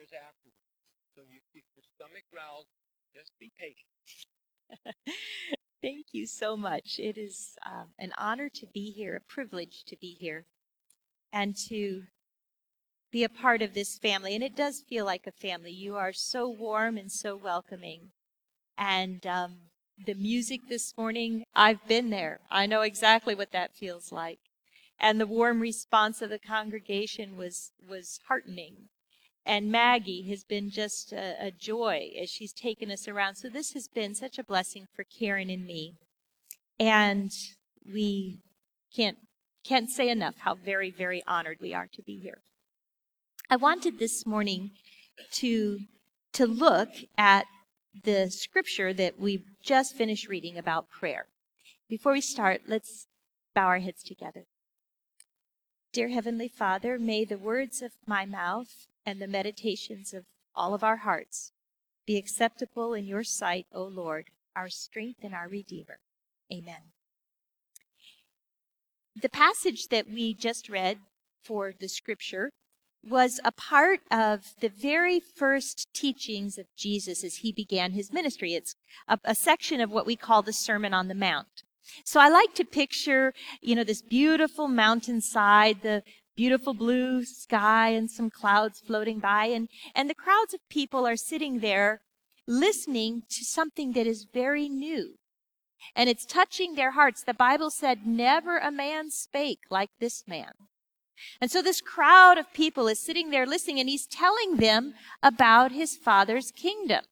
prayers afterwards. So if your stomach growls, just be patient. Thank you so much. It is an honor to be here, a privilege to be here, and to be a part of this family. And it does feel like a family. You are so warm and so welcoming. And the music this morning, I've been there. I know exactly what that feels like. And the warm response of the congregation was heartening. And Maggie has been just a joy as she's taken us around. So this has been such a blessing for Karen and me. And we can't say enough how very, very honored we are to be here. I wanted this morning to look at the scripture that we just finished reading about prayer. Before we start, let's bow our heads together. Dear Heavenly Father, may the words of my mouth and the meditations of all of our hearts be acceptable in your sight, O Lord, our strength and our Redeemer. Amen. The passage that we just read for the scripture was a part of the very first teachings of Jesus as he began his ministry. It's a section of what we call the Sermon on the Mount. So I like to picture, this beautiful mountainside, the beautiful blue sky and some clouds floating by, and the crowds of people are sitting there listening to something that is very new. And it's touching their hearts. The Bible said, never a man spake like this man. And so this crowd of people is sitting there listening, and he's telling them about his Father's kingdom.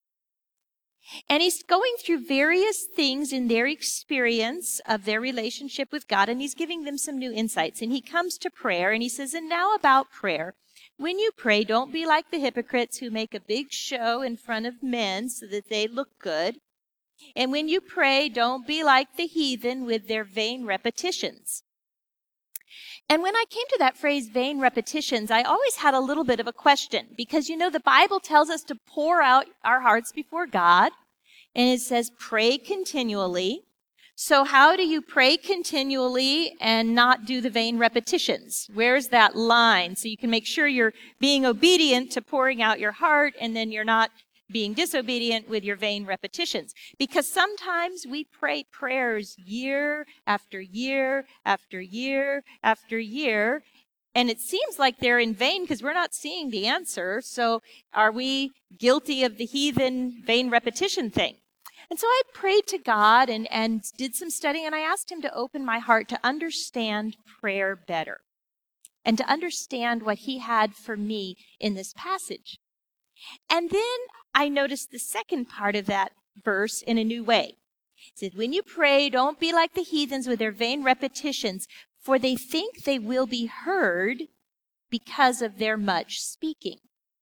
And he's going through various things in their experience of their relationship with God, and he's giving them some new insights. And he comes to prayer, and he says, and now about prayer. When you pray, don't be like the hypocrites who make a big show in front of men so that they look good. And when you pray, don't be like the heathen with their vain repetitions. And when I came to that phrase, vain repetitions, I always had a little bit of a question because, the Bible tells us to pour out our hearts before God, and it says pray continually. So how do you pray continually and not do the vain repetitions? Where's that line? So you can make sure you're being obedient to pouring out your heart, and then you're not being disobedient with your vain repetitions. Because sometimes we pray prayers year after year after year after year, and it seems like they're in vain because we're not seeing the answer. So are we guilty of the heathen vain repetition thing? And so I prayed to God and did some studying, and I asked him to open my heart to understand prayer better and to understand what he had for me in this passage. And then I noticed the second part of that verse in a new way. It said, when you pray, don't be like the heathens with their vain repetitions, for they think they will be heard because of their much speaking.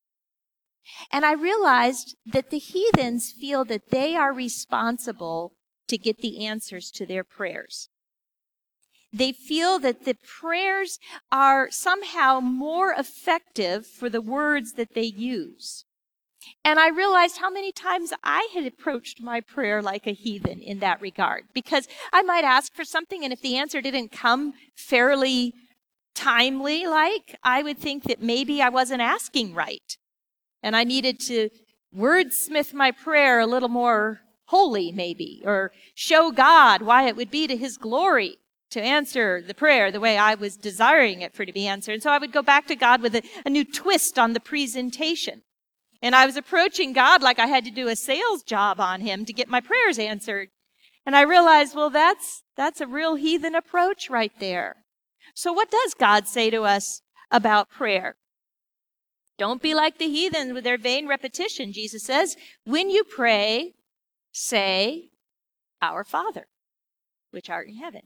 And I realized that the heathens feel that they are responsible to get the answers to their prayers. They feel that the prayers are somehow more effective for the words that they use. And I realized how many times I had approached my prayer like a heathen in that regard. Because I might ask for something, and if the answer didn't come fairly timely, I would think that maybe I wasn't asking right. And I needed to wordsmith my prayer a little more holy, maybe, or show God why it would be to his glory to answer the prayer the way I was desiring it for to be answered. And so I would go back to God with a new twist on the presentation. And I was approaching God like I had to do a sales job on him to get my prayers answered. And I realized, well, that's a real heathen approach right there. So what does God say to us about prayer? Don't be like the heathen with their vain repetition, Jesus says. When you pray, say, Our Father, which art in heaven.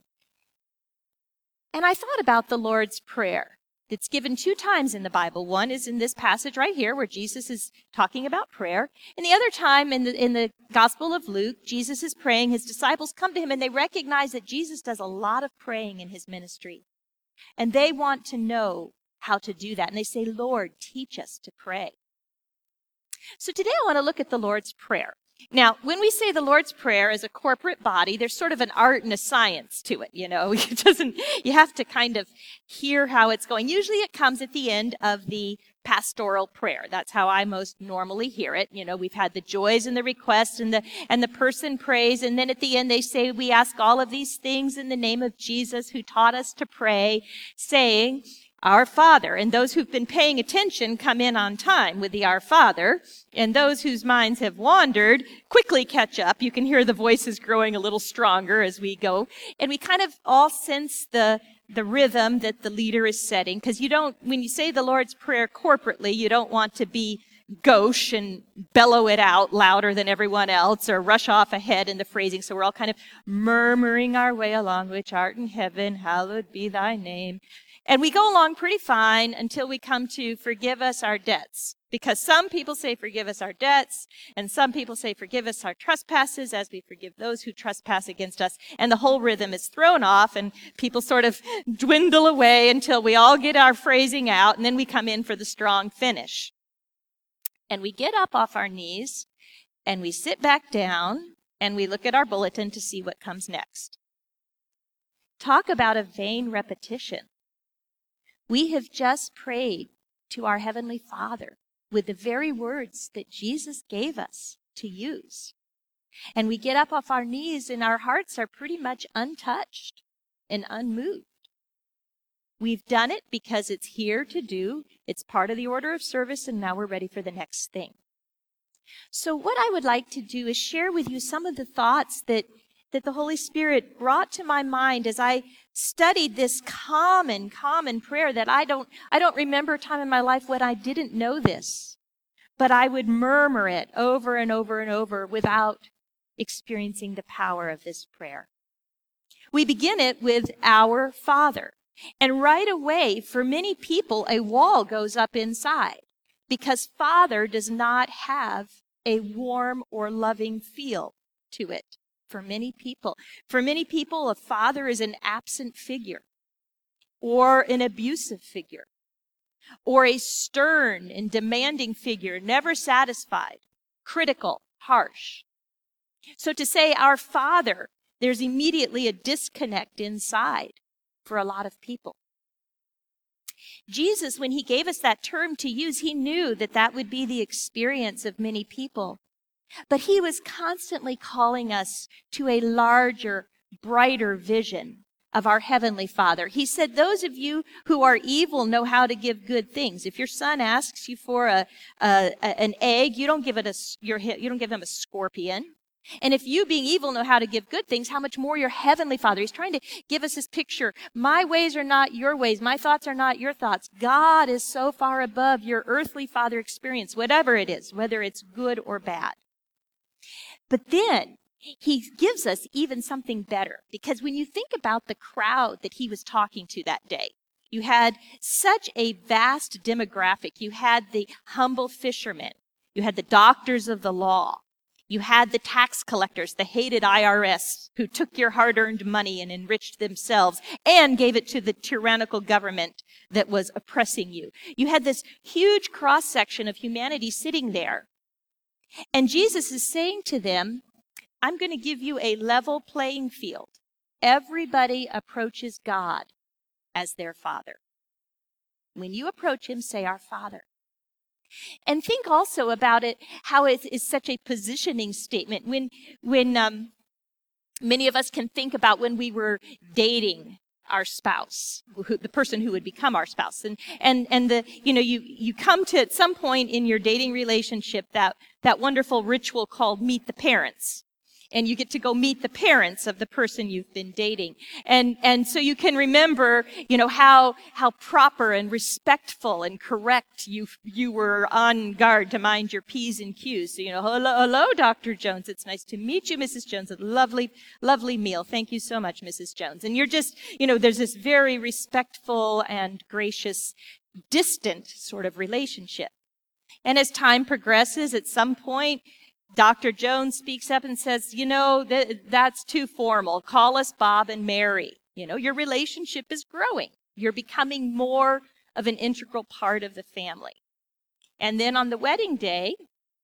And I thought about the Lord's Prayer. It's given 2 times in the Bible. One is in this passage right here where Jesus is talking about prayer. And the other time in the Gospel of Luke, Jesus is praying. His disciples come to him and they recognize that Jesus does a lot of praying in his ministry. And they want to know how to do that. And they say, Lord, teach us to pray. So today I want to look at the Lord's Prayer. Now, when we say the Lord's Prayer as a corporate body, there's sort of an art and a science to it, you know. You have to kind of hear how it's going. Usually it comes at the end of the pastoral prayer. That's how I most normally hear it. You know, we've had the joys and the requests and the person prays, and then at the end they say, we ask all of these things in the name of Jesus who taught us to pray, saying, Our Father. And those who've been paying attention come in on time with the Our Father. And those whose minds have wandered quickly catch up. You can hear the voices growing a little stronger as we go. And we kind of all sense the rhythm that the leader is setting. Because when you say the Lord's Prayer corporately, you don't want to be gauche and bellow it out louder than everyone else or rush off ahead in the phrasing. So we're all kind of murmuring our way along, which art in heaven, hallowed be thy name. And we go along pretty fine until we come to forgive us our debts. Because some people say forgive us our debts, and some people say forgive us our trespasses as we forgive those who trespass against us. And the whole rhythm is thrown off, and people sort of dwindle away until we all get our phrasing out, and then we come in for the strong finish. And we get up off our knees, and we sit back down, and we look at our bulletin to see what comes next. Talk about a vain repetition. We have just prayed to our Heavenly Father with the very words that Jesus gave us to use. And we get up off our knees and our hearts are pretty much untouched and unmoved. We've done it because it's here to do. It's part of the order of service, and now we're ready for the next thing. So what I would like to do is share with you some of the thoughts that the Holy Spirit brought to my mind as I studied this common prayer that I don't remember a time in my life when I didn't know this, but I would murmur it over and over and over without experiencing the power of this prayer. We begin it with Our Father. And right away, for many people, a wall goes up inside because Father does not have a warm or loving feel to it. For many people, a father is an absent figure or an abusive figure or a stern and demanding figure, never satisfied, critical, harsh. So to say Our Father, there's immediately a disconnect inside for a lot of people. Jesus, when he gave us that term to use, he knew that would be the experience of many people. But he was constantly calling us to a larger, brighter vision of our Heavenly Father. He said, those of you who are evil know how to give good things. If your son asks you for an egg, you don't give them a scorpion. And if you, being evil, know how to give good things, how much more your Heavenly Father. He's trying to give us this picture. My ways are not your ways. My thoughts are not your thoughts. God is so far above your earthly father experience, whatever it is, whether it's good or bad. But then he gives us even something better, because when you think about the crowd that he was talking to that day, you had such a vast demographic. You had the humble fishermen. You had the doctors of the law. You had the tax collectors, the hated IRS, who took your hard-earned money and enriched themselves and gave it to the tyrannical government that was oppressing you. You had this huge cross-section of humanity sitting there. And Jesus is saying to them, I'm going to give you a level playing field. Everybody approaches God as their Father. When you approach him, say, Our Father. And think also about it, how it is such a positioning statement. When many of us can think about when we were dating our spouse, the person who would become our spouse. And you come to, at some point in your dating relationship, that wonderful ritual called meet the parents. And you get to go meet the parents of the person you've been dating. And so you can remember, how proper and respectful and correct you were on guard to mind your P's and Q's. So, hello, Dr. Jones. It's nice to meet you, Mrs. Jones. A lovely, lovely meal. Thank you so much, Mrs. Jones. And you're just, there's this very respectful and gracious, distant sort of relationship. And as time progresses, at some point, Dr. Jones speaks up and says, that's too formal. Call us Bob and Mary. Your relationship is growing. You're becoming more of an integral part of the family. And then on the wedding day,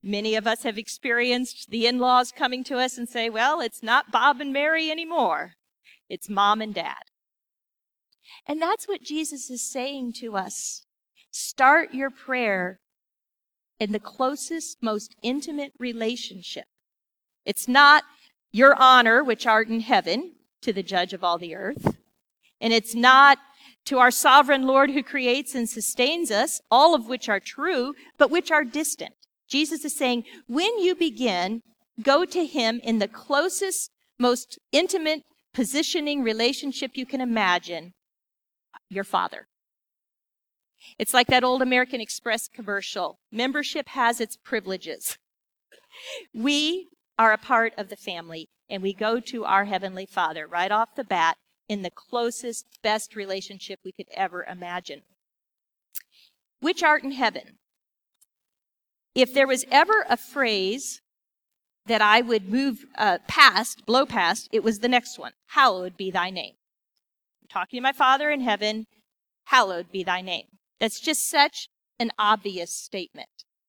Many of us have experienced the in-laws coming to us and say, well, it's not Bob and Mary anymore. It's Mom and Dad. And that's what Jesus is saying to us. Start your prayer in the closest, most intimate relationship. It's not your honor, which art in heaven, to the judge of all the earth. And it's not to our sovereign Lord who creates and sustains us, all of which are true, but which are distant. Jesus is saying, when you begin, go to him in the closest, most intimate positioning relationship you can imagine, your Father. It's like that old American Express commercial. Membership has its privileges. We are a part of the family, and we go to our Heavenly Father right off the bat in the closest, best relationship we could ever imagine. Which art in heaven? If there was ever a phrase that I would blow past, it was the next one. Hallowed be thy name. I'm talking to my Father in heaven. Hallowed be thy name. That's just such an obvious statement.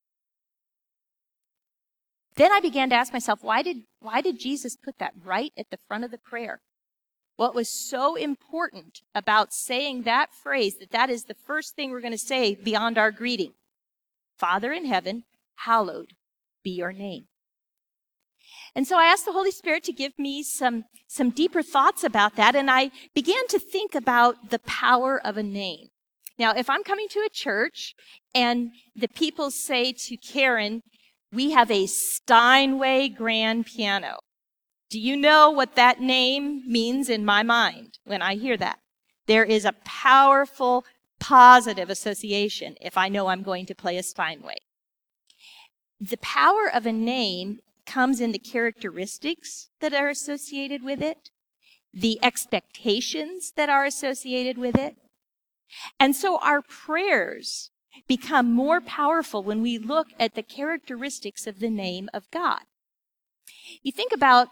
Then I began to ask myself, why did Jesus put that right at the front of the prayer? What was so important about saying that phrase, that is the first thing we're going to say beyond our greeting? Father in heaven, hallowed be your name. And so I asked the Holy Spirit to give me some deeper thoughts about that, and I began to think about the power of a name. Now, if I'm coming to a church and the people say to Karen, we have a Steinway grand piano. Do you know what that name means in my mind when I hear that? There is a powerful, positive association if I know I'm going to play a Steinway. The power of a name comes in the characteristics that are associated with it, the expectations that are associated with it. And so our prayers become more powerful when we look at the characteristics of the name of God. You think about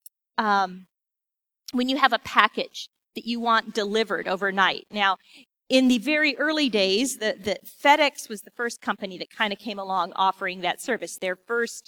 when you have a package that you want delivered overnight. Now, in the very early days, the FedEx was the first company that kind of came along offering that service. Their first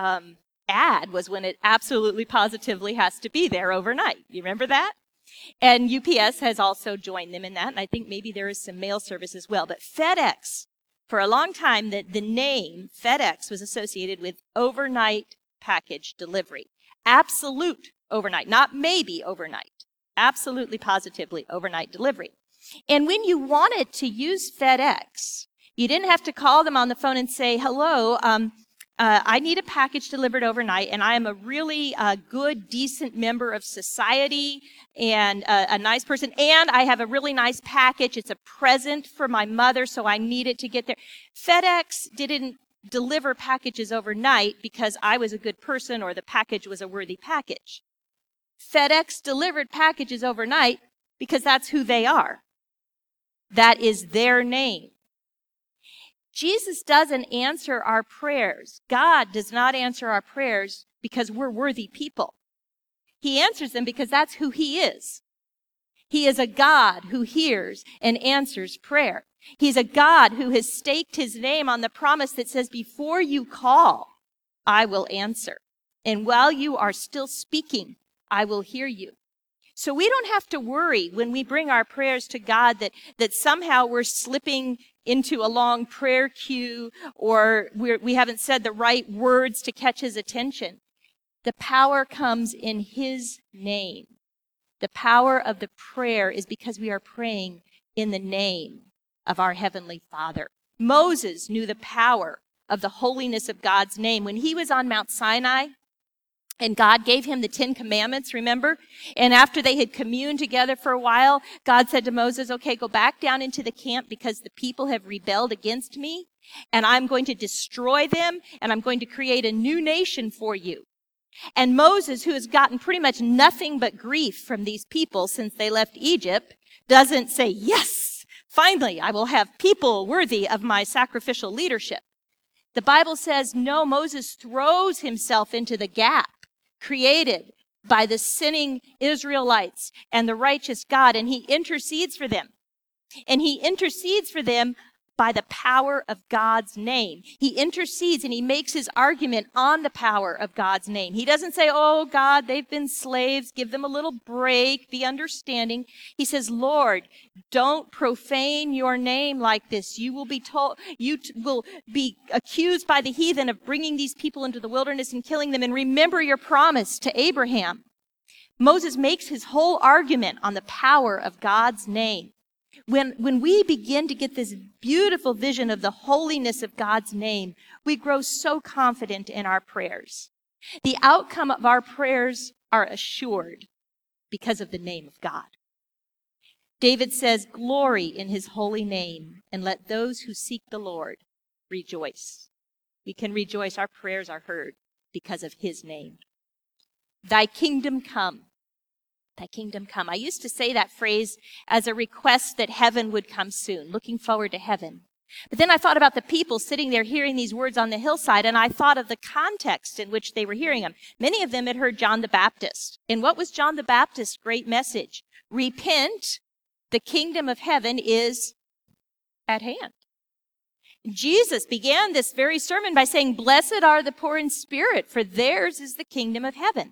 ad was when it absolutely positively has to be there overnight. You remember that? And UPS has also joined them in that, and I think maybe there is some mail service as well. But FedEx, for a long time, the name FedEx was associated with overnight package delivery. Absolute overnight, not maybe overnight. Absolutely, positively overnight delivery. And when you wanted to use FedEx, you didn't have to call them on the phone and say, hello, I need a package delivered overnight, and I am a really good, decent member of society and a nice person, and I have a really nice package. It's a present for my mother, so I need it to get there. FedEx didn't deliver packages overnight because I was a good person or the package was a worthy package. FedEx delivered packages overnight because that's who they are. That is their name. Jesus doesn't answer our prayers. God does not answer our prayers because we're worthy people. He answers them because that's who he is. He is a God who hears and answers prayer. He's a God who has staked his name on the promise that says, before you call, I will answer. And while you are still speaking, I will hear you. So we don't have to worry when we bring our prayers to God that somehow we're slipping into a long prayer queue or we haven't said the right words to catch his attention. The power comes in his name. The power of the prayer is because we are praying in the name of our Heavenly Father. Moses knew the power of the holiness of God's name. When he was on Mount Sinai, and God gave him the 10 Commandments, remember? And after they had communed together for a while, God said to Moses, okay, go back down into the camp because the people have rebelled against me, and I'm going to destroy them, and I'm going to create a new nation for you. And Moses, who has gotten pretty much nothing but grief from these people since they left Egypt, doesn't say, yes, finally, I will have people worthy of my sacrificial leadership. The Bible says, no, Moses throws himself into the gap created by the sinning Israelites and the righteous God, and he intercedes for them. And he intercedes for them by the power of God's name. He intercedes and he makes his argument on the power of God's name. He doesn't say, oh, God, they've been slaves. Give them a little break. Be understanding. He says, Lord, don't profane your name like this. You will be will be accused by the heathen of bringing these people into the wilderness and killing them. And remember your promise to Abraham. Moses makes his whole argument on the power of God's name. When we begin to get this beautiful vision of the holiness of God's name, we grow so confident in our prayers. The outcome of our prayers are assured because of the name of God. David says, glory in his holy name, and let those who seek the Lord rejoice. We can rejoice. Our prayers are heard because of his name. Thy kingdom come. Thy kingdom come. I used to say that phrase as a request that heaven would come soon, looking forward to heaven. But then I thought about the people sitting there hearing these words on the hillside, and I thought of the context in which they were hearing them. Many of them had heard John the Baptist. And what was John the Baptist's great message? Repent, the kingdom of heaven is at hand. Jesus began this very sermon by saying, blessed are the poor in spirit, for theirs is the kingdom of heaven.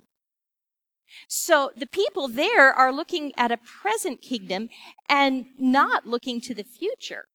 So the people there are looking at a present kingdom and not looking to the future.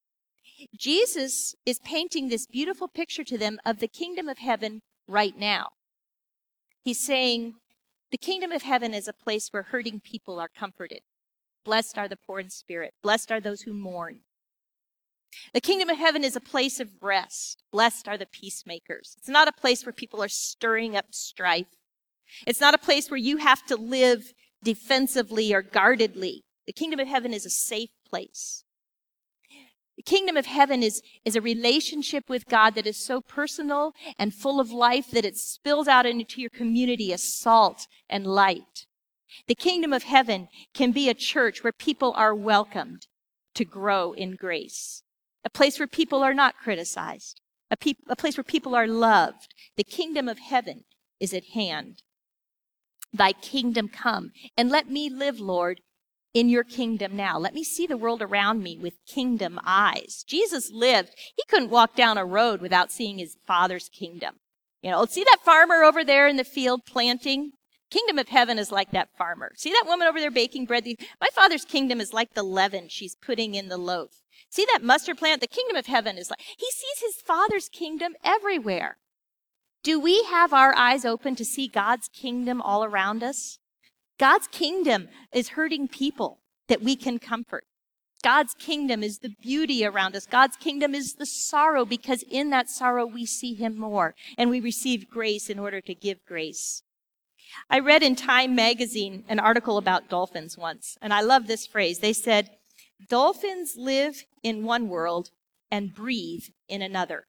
Jesus is painting this beautiful picture to them of the kingdom of heaven right now. He's saying the kingdom of heaven is a place where hurting people are comforted. Blessed are the poor in spirit. Blessed are those who mourn. The kingdom of heaven is a place of rest. Blessed are the peacemakers. It's not a place where people are stirring up strife. It's not a place where you have to live defensively or guardedly. The kingdom of heaven is a safe place. The kingdom of heaven is a relationship with God that is so personal and full of life that it spills out into your community as salt and light. The kingdom of heaven can be a church where people are welcomed to grow in grace. A place where people are not criticized. A place where people are loved. The kingdom of heaven is at hand. Thy kingdom come, and let me live, Lord, in your kingdom now. Let me see the world around me with kingdom eyes. Jesus lived. He couldn't walk down a road without seeing his Father's kingdom. You know, see that farmer over there in the field planting? Kingdom of heaven is like that farmer. See that woman over there baking bread? My Father's kingdom is like the leaven she's putting in the loaf. See that mustard plant? The kingdom of heaven is like, he sees his Father's kingdom everywhere. Do we have our eyes open to see God's kingdom all around us? God's kingdom is hurting people that we can comfort. God's kingdom is the beauty around us. God's kingdom is the sorrow, because in that sorrow we see him more and we receive grace in order to give grace. I read in Time magazine an article about dolphins once, and I love this phrase. They said, dolphins live in one world and breathe in another.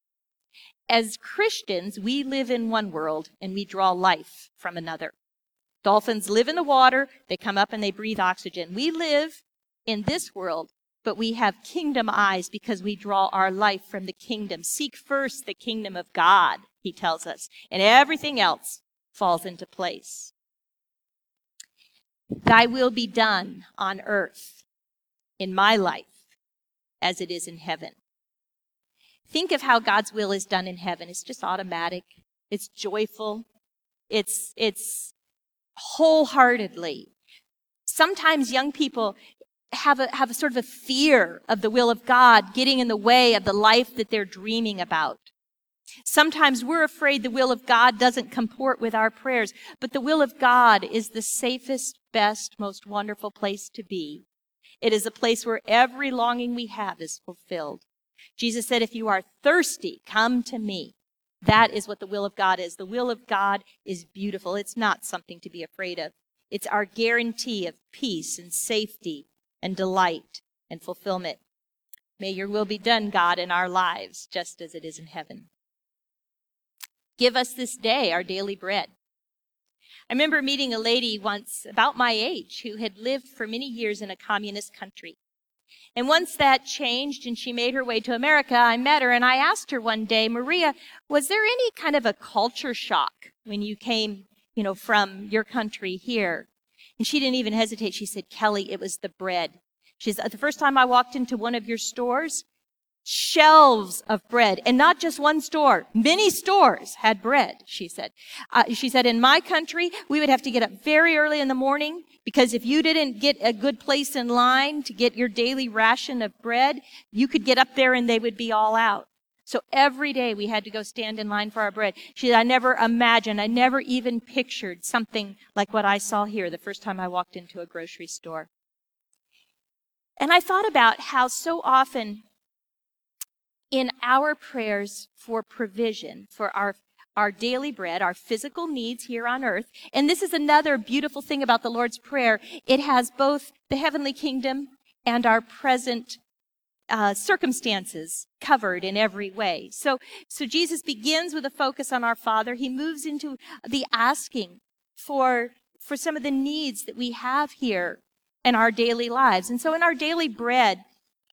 As Christians, we live in one world and we draw life from another. Dolphins live in the water, they come up and they breathe oxygen. We live in this world, but we have kingdom eyes because we draw our life from the kingdom. Seek first the kingdom of God, he tells us, and everything else falls into place. Thy will be done on earth, in my life, as it is in heaven. Think of how God's will is done in heaven. It's just automatic. It's joyful. It's wholeheartedly. Sometimes young people have a sort of a fear of the will of God getting in the way of the life that they're dreaming about. Sometimes we're afraid the will of God doesn't comport with our prayers, but the will of God is the safest, best, most wonderful place to be. It is a place where every longing we have is fulfilled. Jesus said, if you are thirsty, come to me. That is what the will of God is. The will of God is beautiful. It's not something to be afraid of. It's our guarantee of peace and safety and delight and fulfillment. May your will be done, God, in our lives, just as it is in heaven. Give us this day our daily bread. I remember meeting a lady once about my age who had lived for many years in a communist country. And once that changed and she made her way to America, I met her and I asked her one day, Maria, was there any kind of a culture shock when you came, from your country here? And she didn't even hesitate. She said, Kelly, it was the bread. She said, the first time I walked into one of your stores, shelves of bread, and not just one store. Many stores had bread, she said. She said, in my country, we would have to get up very early in the morning, because if you didn't get a good place in line to get your daily ration of bread, you could get up there and they would be all out. So every day we had to go stand in line for our bread. She said, I never even pictured something like what I saw here the first time I walked into a grocery store. And I thought about how so often in our prayers for provision, for our daily bread, our physical needs here on earth, and this is another beautiful thing about the Lord's Prayer, it has both the heavenly kingdom and our present circumstances covered in every way. So Jesus begins with a focus on our Father. He moves into the asking for some of the needs that we have here in our daily lives. And so in our daily bread,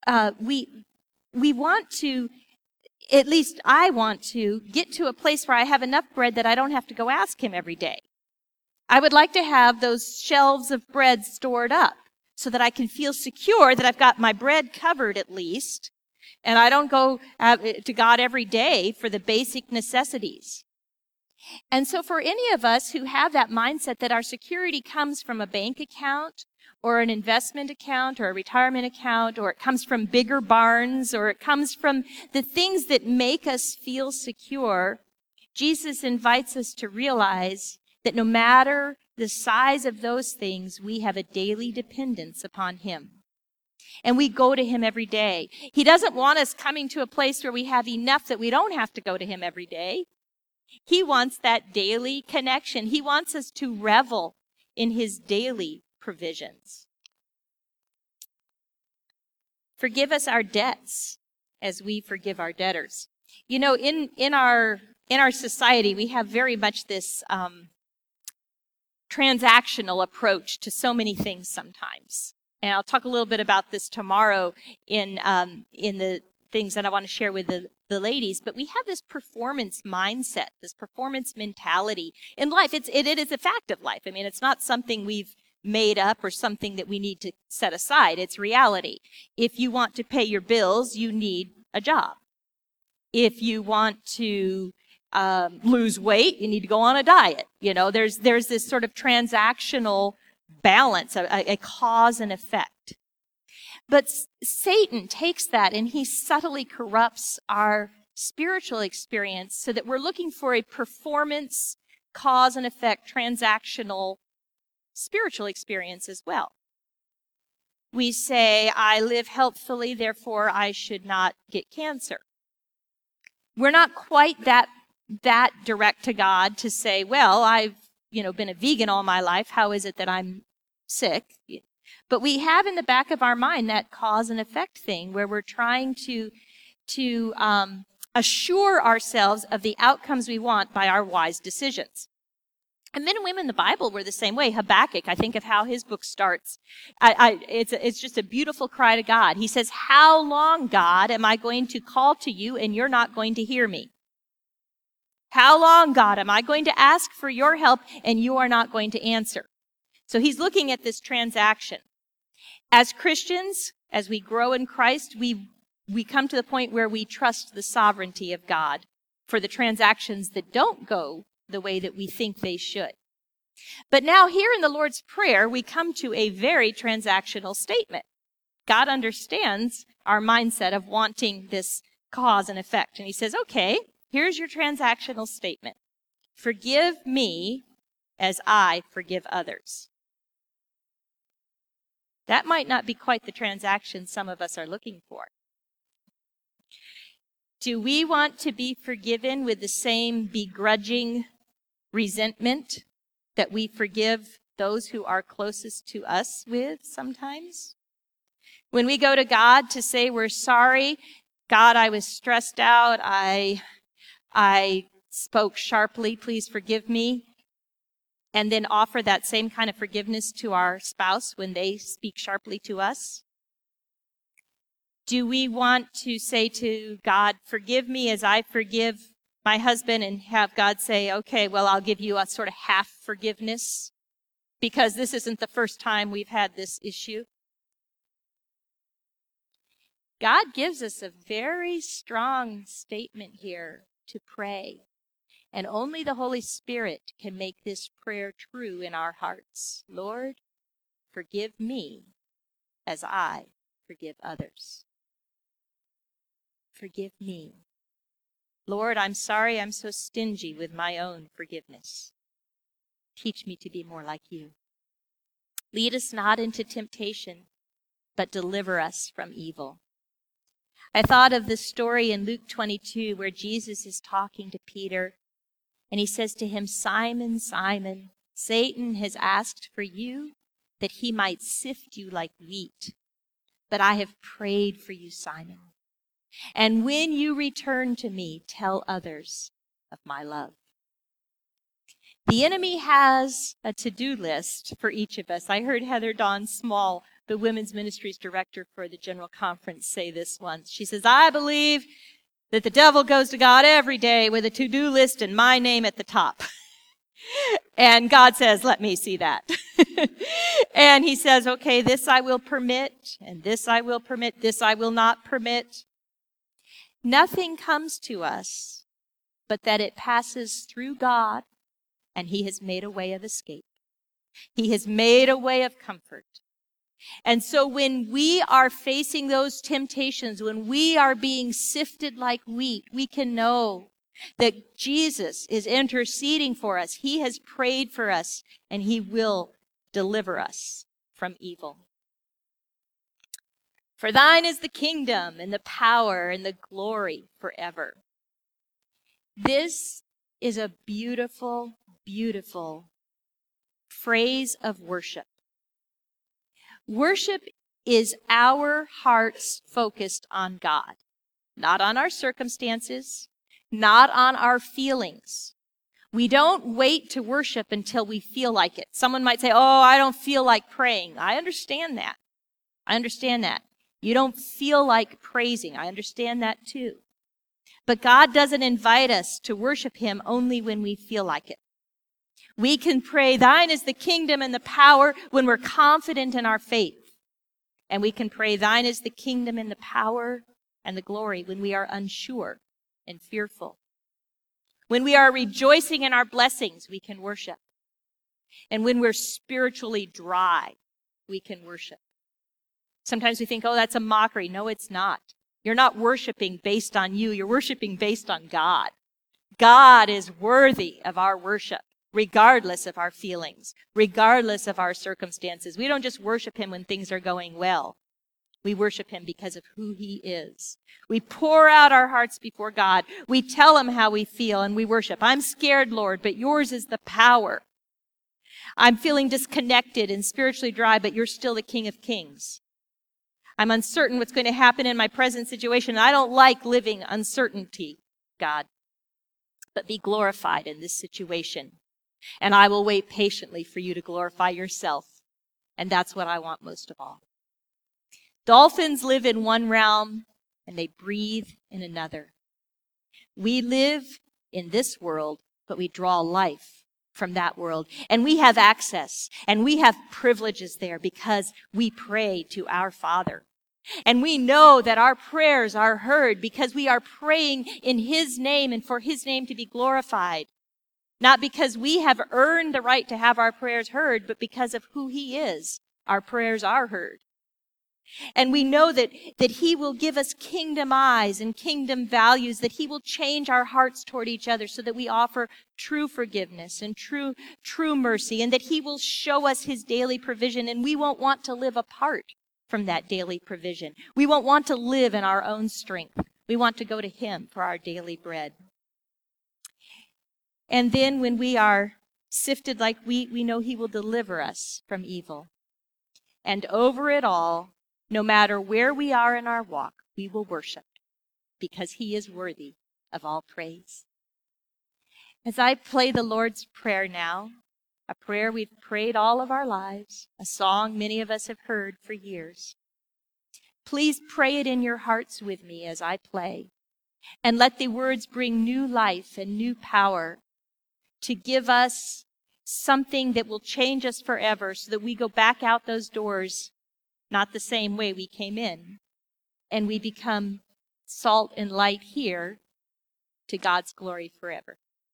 we want to, at least I want to, get to a place where I have enough bread that I don't have to go ask him every day. I would like to have those shelves of bread stored up so that I can feel secure that I've got my bread covered at least, and I don't go to God every day for the basic necessities. And so for any of us who have that mindset that our security comes from a bank account or an investment account or a retirement account, or it comes from bigger barns, or it comes from the things that make us feel secure, Jesus invites us to realize that no matter the size of those things, we have a daily dependence upon him. And we go to him every day. He doesn't want us coming to a place where we have enough that we don't have to go to him every day. He wants that daily connection. He wants us to revel in his daily provisions. Forgive us our debts as we forgive our debtors. You know, in our society, we have very much this transactional approach to so many things sometimes. And I'll talk a little bit about this tomorrow in the things that I want to share with the ladies. But we have this performance mindset, this performance mentality in life. It is a fact of life. I mean, it's not something we've made up or something that we need to set aside. It's reality. If you want to pay your bills, you need a job. If you want to lose weight, you need to go on a diet. You know, there's this sort of transactional balance, a cause and effect. But Satan takes that and he subtly corrupts our spiritual experience so that we're looking for a performance, cause and effect, transactional spiritual experience as well. We say, I live healthfully, therefore I should not get cancer. We're not quite that direct to God to say, well, I've, been a vegan all my life. How is it that I'm sick? But we have in the back of our mind that cause and effect thing where we're trying to assure ourselves of the outcomes we want by our wise decisions. And men and women in the Bible were the same way. Habakkuk, I think of how his book starts. It's just a beautiful cry to God. He says, how long, God, am I going to call to you and you're not going to hear me? How long, God, am I going to ask for your help and you are not going to answer? So he's looking at this transaction. As Christians, as we grow in Christ, we come to the point where we trust the sovereignty of God for the transactions that don't go the way that we think they should. But now here in the Lord's Prayer, we come to a very transactional statement. God understands our mindset of wanting this cause and effect. And he says, okay, here's your transactional statement. Forgive me as I forgive others. That might not be quite the transaction some of us are looking for. Do we want to be forgiven with the same begrudging resentment that we forgive those who are closest to us with sometimes? When we go to God to say we're sorry, God, I was stressed out, I spoke sharply, please forgive me, and then offer that same kind of forgiveness to our spouse when they speak sharply to us? Do we want to say to God, forgive me as I forgive my husband, and have God say, okay, well, I'll give you a sort of half forgiveness because this isn't the first time we've had this issue? God gives us a very strong statement here to pray. And only the Holy Spirit can make this prayer true in our hearts. Lord, forgive me as I forgive others. Forgive me. Lord, I'm sorry I'm so stingy with my own forgiveness. Teach me to be more like you. Lead us not into temptation, but deliver us from evil. I thought of the story in Luke 22 where Jesus is talking to Peter, and he says to him, Simon, Simon, Satan has asked for you that he might sift you like wheat, but I have prayed for you, Simon. And when you return to me, tell others of my love. The enemy has a to-do list for each of us. I heard Heather Dawn Small, the Women's Ministries Director for the General Conference, say this once. She says, I believe that the devil goes to God every day with a to-do list and my name at the top. And God says, let me see that. And he says, okay, this I will permit, and this I will permit, this I will not permit. Nothing comes to us but that it passes through God, and he has made a way of escape. He has made a way of comfort. And so when we are facing those temptations, when we are being sifted like wheat, we can know that Jesus is interceding for us. He has prayed for us, and he will deliver us from evil. For thine is the kingdom and the power and the glory forever. This is a beautiful, beautiful phrase of worship. Worship is our hearts focused on God, not on our circumstances, not on our feelings. We don't wait to worship until we feel like it. Someone might say, oh, I don't feel like praying. I understand that. You don't feel like praising. I understand that too. But God doesn't invite us to worship him only when we feel like it. We can pray, thine is the kingdom and the power when we're confident in our faith. And we can pray, thine is the kingdom and the power and the glory when we are unsure and fearful. When we are rejoicing in our blessings, we can worship. And when we're spiritually dry, we can worship. Sometimes we think, oh, that's a mockery. No, it's not. You're not worshiping based on you. You're worshiping based on God. God is worthy of our worship, regardless of our feelings, regardless of our circumstances. We don't just worship him when things are going well. We worship him because of who he is. We pour out our hearts before God. We tell him how we feel, and we worship. I'm scared, Lord, but yours is the power. I'm feeling disconnected and spiritually dry, but you're still the King of Kings. I'm uncertain what's going to happen in my present situation. I don't like living uncertainty, God. But be glorified in this situation. And I will wait patiently for you to glorify yourself. And that's what I want most of all. Dolphins live in one realm and they breathe in another. We live in this world, but we draw life from that world. And we have access and we have privileges there because we pray to our Father. And we know that our prayers are heard because we are praying in his name and for his name to be glorified. Not because we have earned the right to have our prayers heard, but because of who he is, our prayers are heard. And we know that he will give us kingdom eyes and kingdom values, that he will change our hearts toward each other so that we offer true forgiveness and true mercy, and that he will show us his daily provision, and we won't want to live apart from that daily provision. We won't want to live in our own strength. We want to go to him for our daily bread. And then when we are sifted like wheat, we know he will deliver us from evil. And over it all, no matter where we are in our walk, we will worship because he is worthy of all praise. As I play the Lord's Prayer now, a prayer we've prayed all of our lives, a song many of us have heard for years. Please pray it in your hearts with me as I play, and let the words bring new life and new power to give us something that will change us forever so that we go back out those doors not the same way we came in, and we become salt and light here to God's glory forever.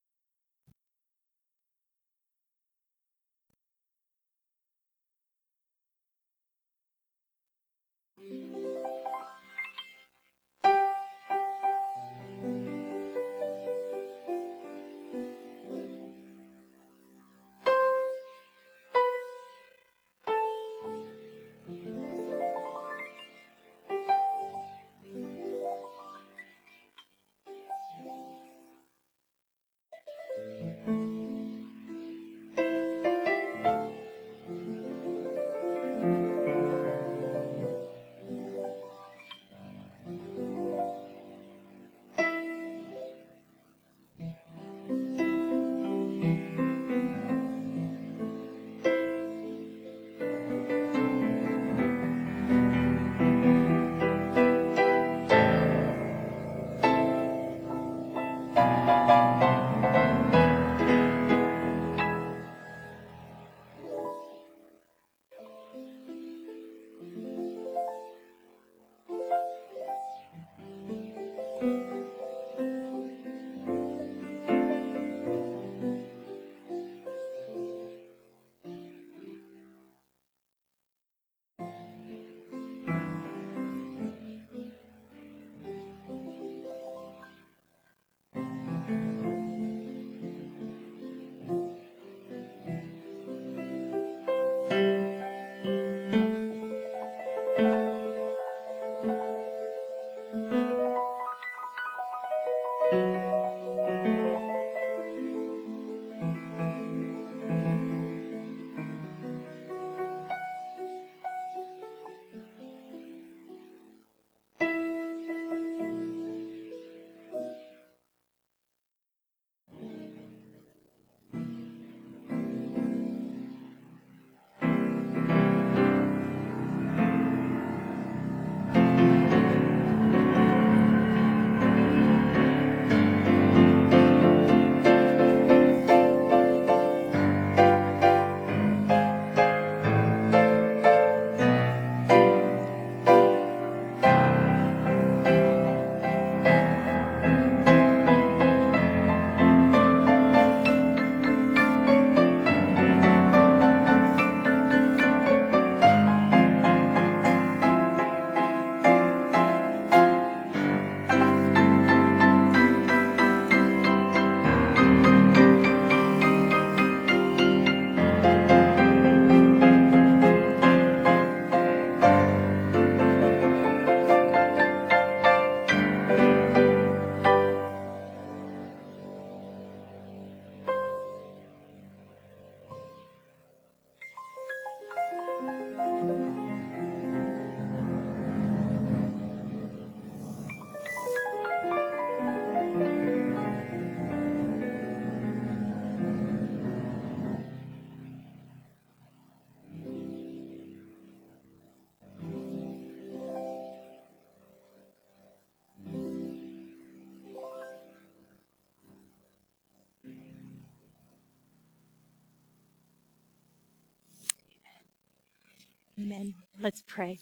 Amen. Let's pray.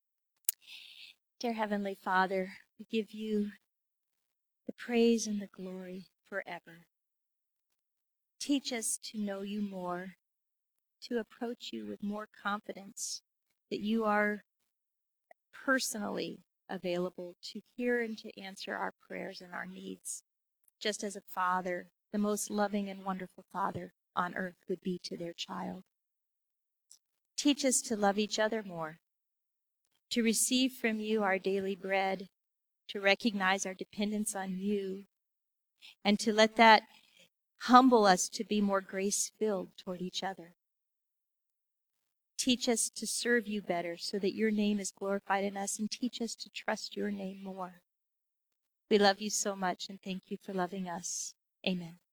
Dear Heavenly Father, we give you the praise and the glory forever. Teach us to know you more, to approach you with more confidence, that you are personally available to hear and to answer our prayers and our needs, just as a father, the most loving and wonderful father on earth, would be to their child. Teach us to love each other more, to receive from you our daily bread, to recognize our dependence on you, and to let that humble us to be more grace-filled toward each other. Teach us to serve you better so that your name is glorified in us, and teach us to trust your name more. We love you so much, and thank you for loving us. Amen.